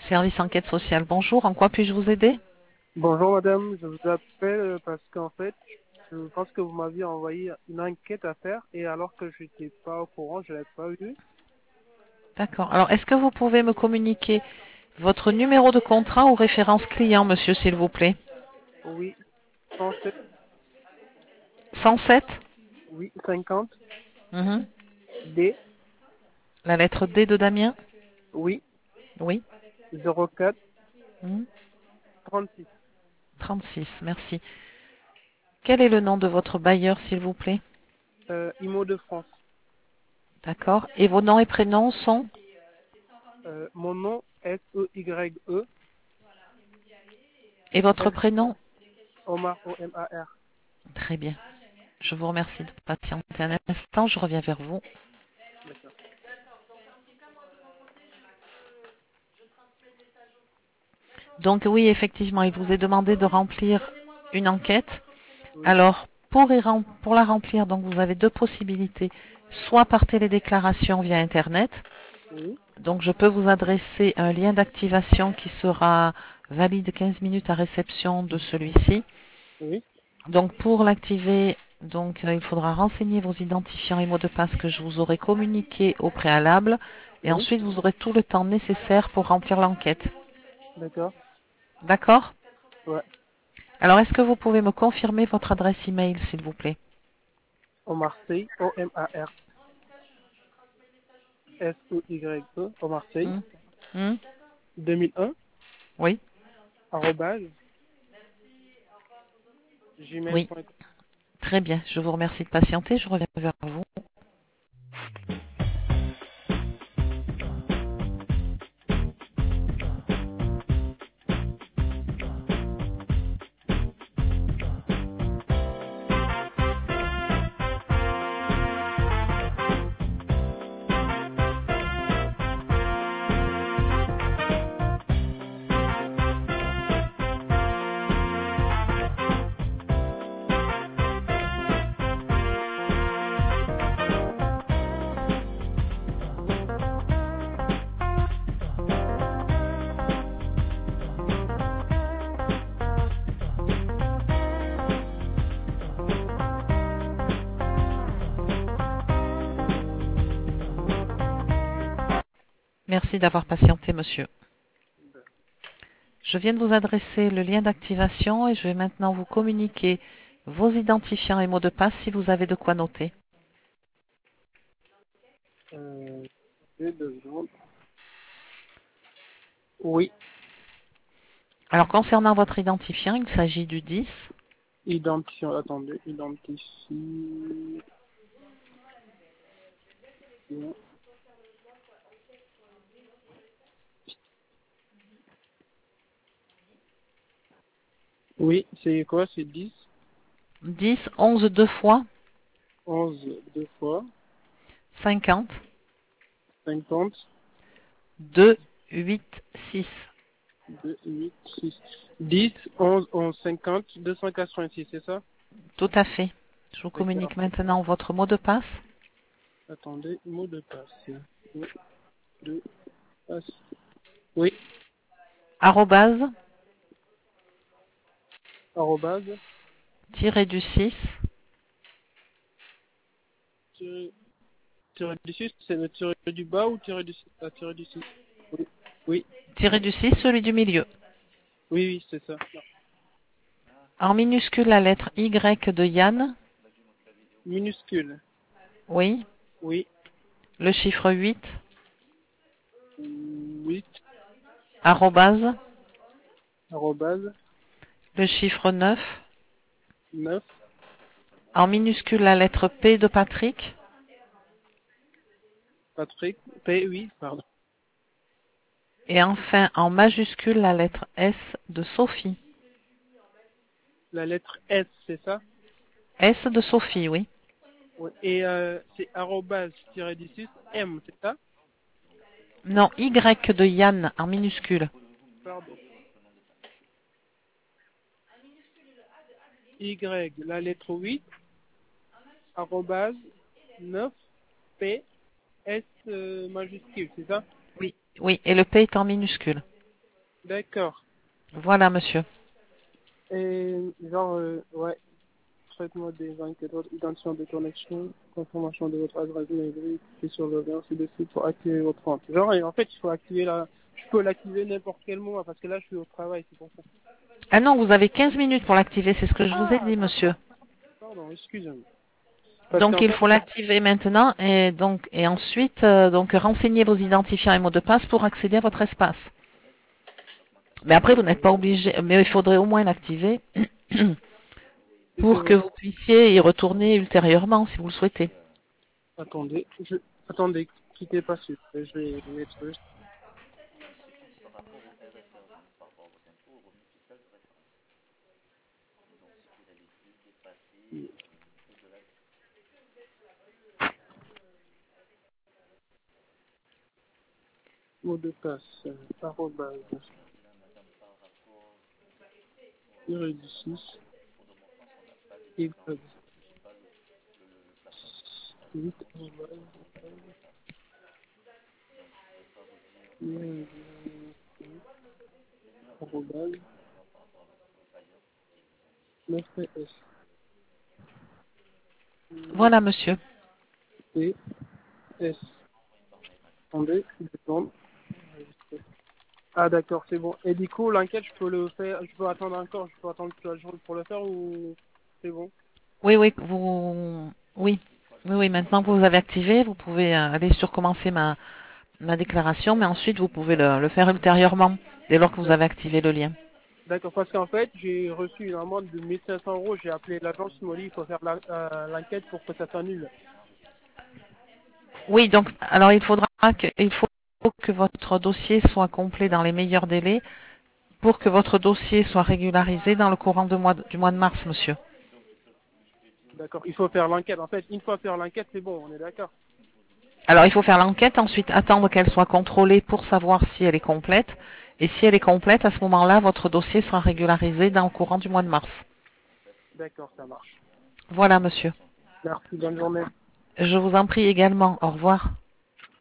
Service enquête sociale, bonjour. En quoi puis-je vous aider? Bonjour madame, je vous appelle parce qu'en fait, je pense que vous m'aviez envoyé une enquête à faire et alors que je n'étais pas au courant, je ne l'ai pas eu. D'accord. Alors, est-ce que vous pouvez me communiquer votre numéro de contrat ou référence client, monsieur, s'il vous plaît? Oui, 107, 107. oui, 50, Mhm. D, La lettre D de Damien? oui, Oui. 04, Mhm. 36, 36, merci. Quel est le nom de votre bailleur, s'il vous plaît? IMO de France. D'accord. Et vos noms et prénoms sont? Mon nom, S-E-Y-E, Et votre S, prénom? Omar, O-M-A-R. Très bien. Je vous remercie de patienter un instant. Je reviens vers vous. D'accord. Donc oui, effectivement, il vous est demandé de remplir une enquête. Oui, Alors, pour la remplir, donc vous avez deux possibilités. Soit par télédéclaration via Internet. oui, Donc, je peux vous adresser un lien d'activation qui sera valide 15 minutes à réception de celui-ci. oui, Donc, pour l'activer, il faudra renseigner vos identifiants et mots de passe que je vous aurai communiqués au préalable. Et oui, ensuite, vous aurez tout le temps nécessaire pour remplir l'enquête. d'accord, D'accord? ouais. Alors, est-ce que vous pouvez me confirmer votre adresse email, s'il vous plaît? Omar Sey, O-M-A-R, S-E-Y-E, Omar Sey, Hmm? Hmm? 2001, Oui? arrobase, Oui. gmail.com. Très bien. Je vous remercie de patienter. Je reviens vers vous. Merci d'avoir patienté, monsieur. Je viens de vous adresser le lien d'activation et je vais maintenant vous communiquer vos identifiants et mots de passe si vous avez de quoi noter. Euh, 2 secondes. Oui, Alors, concernant votre identifiant, il s'agit du 10. identifiant, attendez, identifiant. Oui, c'est quoi? C'est 10, 10, 11 deux fois, 11 deux fois, 50, 50, 2, 8, 6. 2, 8, 6. 10, 11, 11, 50, 286, c'est ça? Tout à fait. Je vous D'accord. communique maintenant votre mot de passe. Attendez, mot de passe. Mot de passe. Oui, Arrobase, arrobase, tiré du 6. tiré, tiré du 6, c'est le tiré du bas ou tiré du 6? Ah, tiré du 6. Oui, oui, Tiré du 6, celui du milieu. oui, oui, c'est ça. En minuscule, la lettre Y de Yann. Minuscule. Oui. Oui, Le chiffre 8. 8, Arrobase. arrobase, Le chiffre 9. 9, En minuscule, la lettre P de Patrick. Patrick, P, oui, pardon. Et enfin, en majuscule, la lettre S de Sophie. La lettre S, c'est ça? S de Sophie, oui. Oui. Et c'est arrobase tiré du 6, M, c'est ça? Non, Y de Yann en minuscule. Pardon. Y, la lettre 8, arrobase 9, P, S majuscule, c'est ça? Oui. Oui, et le P est en minuscule. D'accord. Voilà, monsieur. Et genre, ouais, traitement des enquêtes, identifiant des connexions, confirmation de votre adresse mail, cliquez sur le lien ci-dessus pour activer votre compte. Genre, et en fait, il faut activer je peux l'activer n'importe quel moment parce que là, je suis au travail, c'est pour ça. Ah non, vous avez 15 minutes pour l'activer, c'est ce que je vous ai Ah, dit, monsieur. d'accord. Pardon, excusez-moi. Parce Donc qu'en il fait, faut l'activer maintenant et ensuite donc renseignez vos identifiants et mots de passe pour accéder à votre espace. Mais après vous n'êtes pas obligé, mais il faudrait au moins l'activer c'était pour que votre... vous puissiez y retourner ultérieurement si vous le souhaitez. Attendez, attendez, quittez pas, je vais mettre juste mot de passe, arrobase, 6, y, 8, arrobase, 9S, Voilà monsieur. T, S. Attendez, une seconde. Ah d'accord, c'est bon. Et du coup, l'enquête, je peux le faire, je peux attendre encore, je peux attendre toute la journée pour le faire ou c'est bon? Oui oui oui oui maintenant que vous avez activé, vous pouvez aller sur commencer ma déclaration, mais ensuite vous pouvez le faire ultérieurement dès lors que vous avez activé le lien. D'accord, parce qu'en fait, j'ai reçu une amende de 1500 euros, j'ai appelé l'agence, ils m'ont dit il faut faire l'enquête pour que ça s'annule. Oui, donc alors il faut que votre dossier soit complet dans les meilleurs délais pour que votre dossier soit régularisé dans le courant du mois de mars, monsieur. D'accord, il faut faire l'enquête. En fait, une fois faire l'enquête, c'est bon, on est d'accord. Alors il faut faire l'enquête, ensuite attendre qu'elle soit contrôlée pour savoir si elle est complète. Et si elle est complète, à ce moment-là, votre dossier sera régularisé dans le courant du mois de mars. D'accord, ça marche. Voilà, monsieur. Merci, bonne journée. Je vous en prie également. Au revoir.